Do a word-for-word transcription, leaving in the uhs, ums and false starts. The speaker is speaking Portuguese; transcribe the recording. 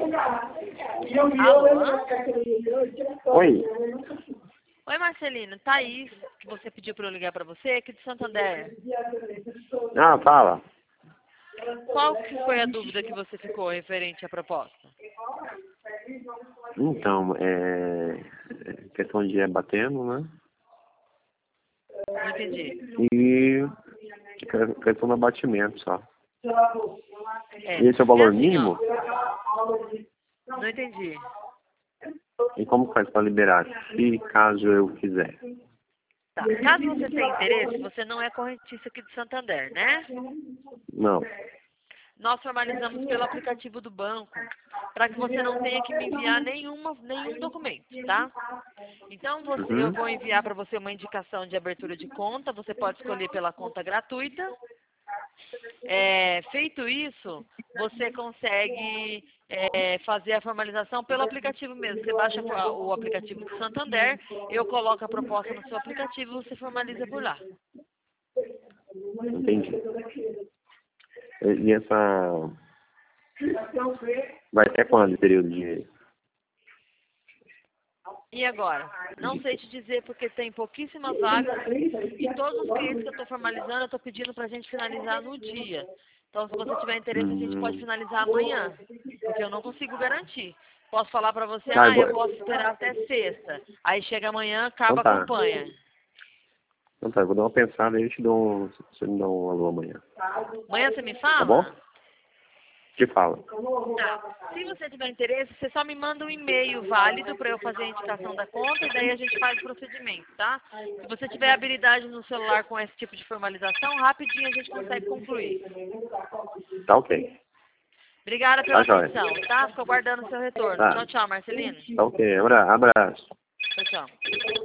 Alô? Oi. Oi, Marcelino. Thaís, que você pediu para eu ligar para você, aqui de Santander. Ah, fala. Qual que foi a dúvida que você ficou referente à proposta? Então, é... questão de ir batendo, né? Não entendi. E questão do abatimento só. É, E esse é o valor assim, mínimo? ó, não entendi. E como faz para liberar? Se caso eu quiser. Tá. Caso você tenha interesse, você não é correntista aqui de Santander, né? Não. Nós formalizamos pelo aplicativo do banco para que você não tenha que me enviar nenhuma, nenhum documento, tá? Então, você, eu Uhum. vou enviar para você uma indicação de abertura de conta. Você pode escolher pela conta gratuita. É, feito isso, você consegue é, fazer a formalização pelo aplicativo mesmo. Você baixa o aplicativo do Santander, eu coloco a proposta no seu aplicativo e você formaliza por lá. Entendi. E essa... vai até quando esse período de... E agora? Não sei te dizer porque tem pouquíssimas vagas e todos os clientes que eu estou formalizando, eu estou pedindo para a gente finalizar no dia. Então, se você tiver interesse, a gente pode Hum... finalizar amanhã, porque eu não consigo garantir. Posso falar para você, Tá, ah, eu agora... posso esperar até sexta. Aí chega amanhã, Então acaba a tá. campanha. Então tá, eu vou dar uma pensada e eu te dou um... você me dá um alô amanhã. Amanhã você me Tá bom? fala? Te falo. Tá. Se você tiver interesse, você só me manda um e-mail válido para eu fazer a indicação da conta e daí a gente faz o procedimento, tá? Se você tiver habilidade no celular com esse tipo de formalização, rapidinho a gente consegue concluir. Tá ok. Obrigada pela Tá jóia. atenção, tá? Fico aguardando o seu retorno. Tá. Tchau, tchau, Marcelino. Tá ok. Abra... Abraço. Tchau, tchau.